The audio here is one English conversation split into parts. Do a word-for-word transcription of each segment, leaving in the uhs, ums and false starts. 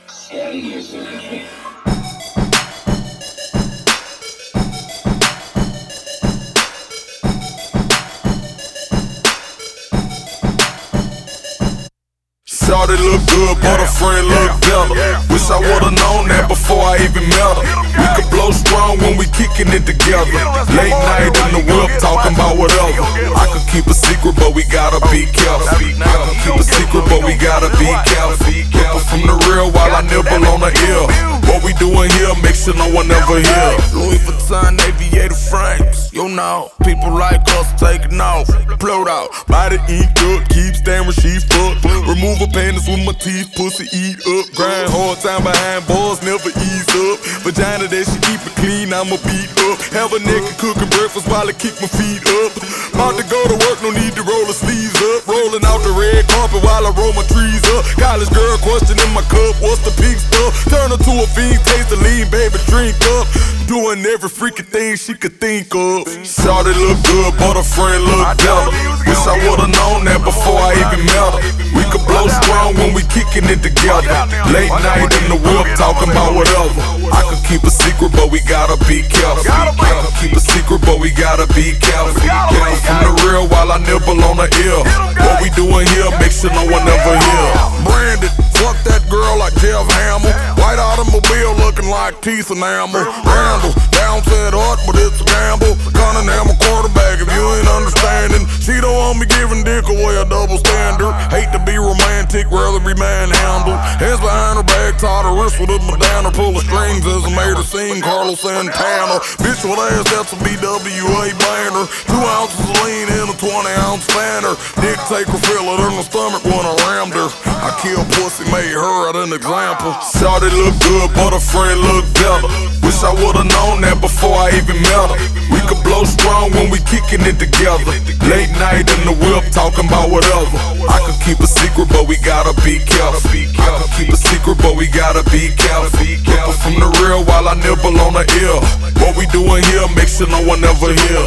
Shawty look good, but her friend look better. Wish I would've known that before I even met her. We could blow strong when we kicking it together. Late night in the whip, talking about whatever. I could keep a secret, but we gotta be careful. I could keep a secret, but we gotta be careful. Keep it from the real while I nibble on the ear. What we doing here, make sure no one ever hear. Louis Vuitton aviator frames, you know. People like us taking off. Pluto, body inked up, keep staring, she fucked. Remove her panties with my teeth, pussy eat up. Grind hard time behind bars, never ease up. Vagina that she keep it clean, I'ma beat up. Have a nigga cooking breakfast while I kick my feet up. About to go to work, no need to roll her sleeves up. Rolling out the red carpet while I roll my trees up. College girl questioning my cup, what's the pink stuff? Turn her to a fiend, taste the lean, baby, drink up. Doing every freaking thing she could think of. Shawty look good, but her friend look better. Wish I would've known that before I even met her. We could blow strong when we kicking it together. Late night in the whip, talking about whatever. I could keep a secret, but we gotta be careful. I could keep a secret, but we gotta be careful. Keep it from the real while I nibble on the ear. What we doing here, make sure no one ever hear. Branded, fuck that girl like Jeff Hamill. White automobile looking like teeth enamel. Randall, down said hard, but it's a gamble. Cunningham a quarterback if you ain't understanding. She don't want me giving dick away a double standard. Hate to be romantic, rather be manhandled. Hands behind her back, tied her wrist with a bandana. Pull the strings as I made her sing Carlos Santana. Bitch with ass, that's a B W A banner. Two ounces of lean in a twenty ounce spanner. Dick take her, feel it in the stomach when I rammed her. I killed pussy, made her an example. Shawty look good, but her friend look better. Wish I would've known that before I even met her. We could blow strong when we kicking it together. Late night in the whip, talking about whatever. I could keep a secret, but we gotta be careful. I could keep a secret, but we gotta be careful. Keep it from the real while I nibble on the ear. What we doing here, make sure no one ever hear.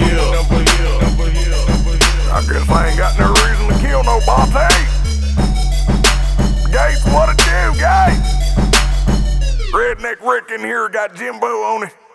I guess I ain't got no reason to kill nobody. Gates, what it do, guys? Redneck Rick in here got Jimbo on it.